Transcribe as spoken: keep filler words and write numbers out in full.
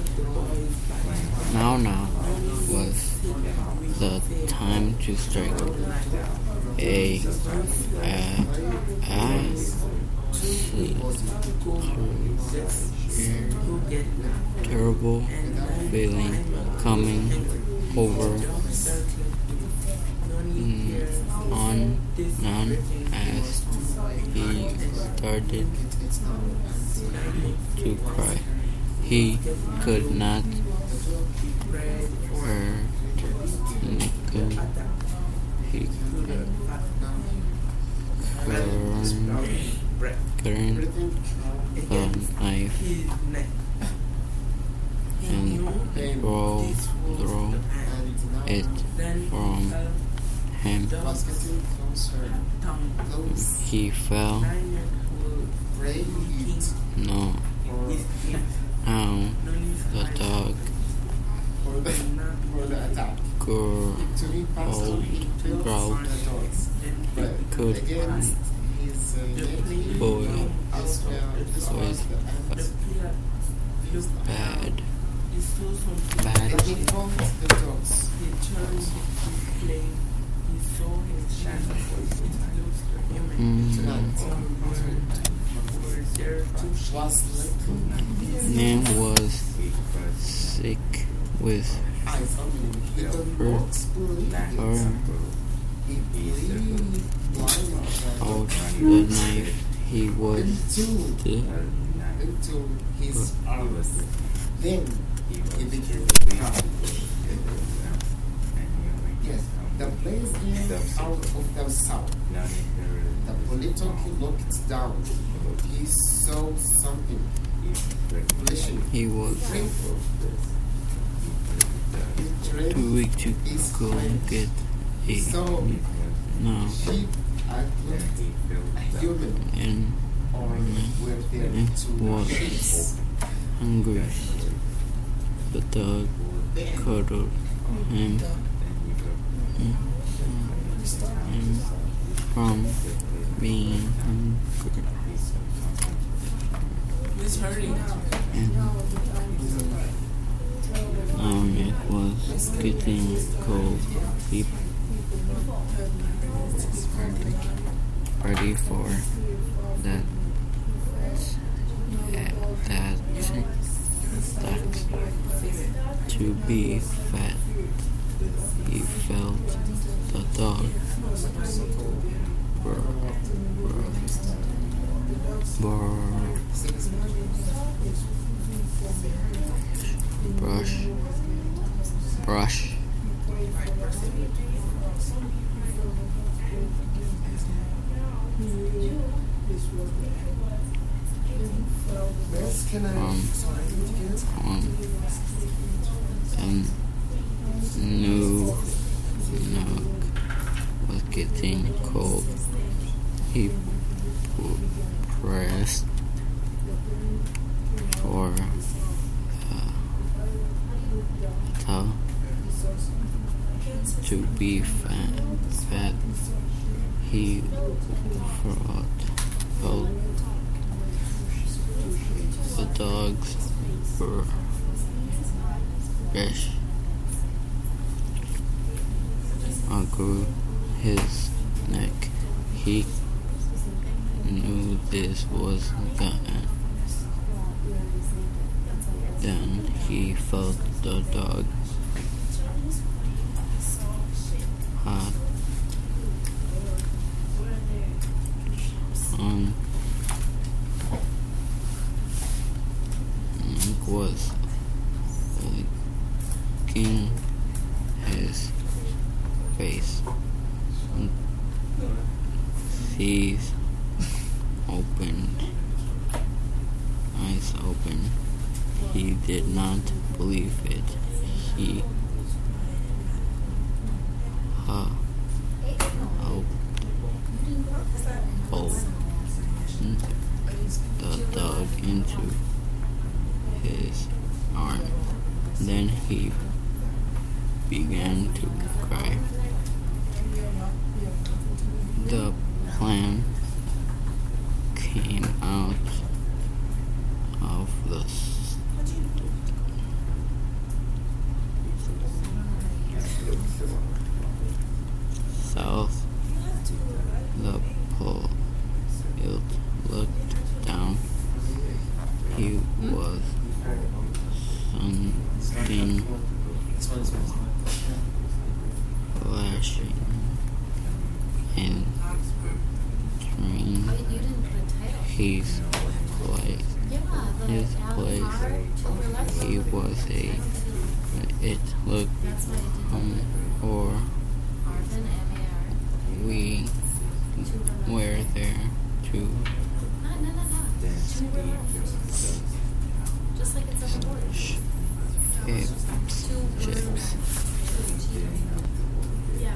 Now, now was the time to strike. A, a, a, terrible feeling coming over mm, on none as he started to cry. He could not hurt Nico. He couldn't the knife and throw, throw it from him. He fell. No. Now the dog growled, growled. Could boy was bad. Bad. Mm. Man was sick with hurt, hurt out the knife. He was the then he became proud. Yes, the blaze came out of the south. The political looked down. He saw something flashing. He was too weak to go and get a so no. sheep are a human And or were there it to was chase. hungry. The dog cuddled him, him from being hungry. And um, it was getting cold. He ready for that. That that to be fat. He felt the dog burr, burr, brush, brush. Can I Um, um, and new milk was getting cold. He pressed for uh, towel to be fat. Fat. He felt, felt the dogs were fresh. Grew his neck. He knew this was the end. Then he felt the dog hot on Nick was licking his face. His opened, eyes open. He did not believe it. He uh, helped hold the dog into his arm. Then he began to cry. The plan came out of the flashing and train his place. His place. He was a. It looked um, or we